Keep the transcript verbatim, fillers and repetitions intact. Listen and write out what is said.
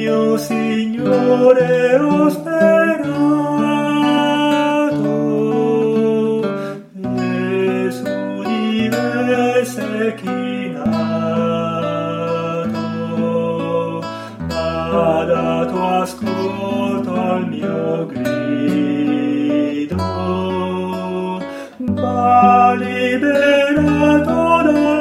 mio Signore ho sperato, Gesù di me sei chinato, ha dato ascolto al mio grido, va liberato da